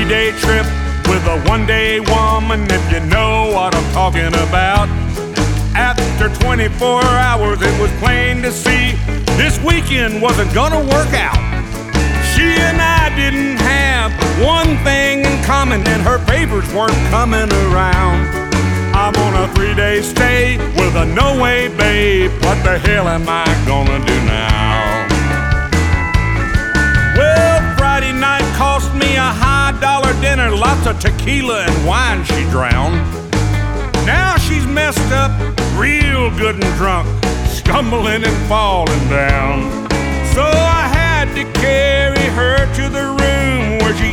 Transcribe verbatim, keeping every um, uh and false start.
three-day trip with a one-day woman, if you know what I'm talking about. After twenty-four hours, it was plain to see this weekend wasn't gonna work out. She and I didn't have one thing in common, and her favors weren't coming around. I'm on a three-day stay with a no-way babe. What the hell am I gonna do now? Well, Friday night cost me a high-dollar dinner, lots of tequila and wine she drowned. Now she's messed up, real good and drunk, stumbling and falling down. So I had to carry her to the room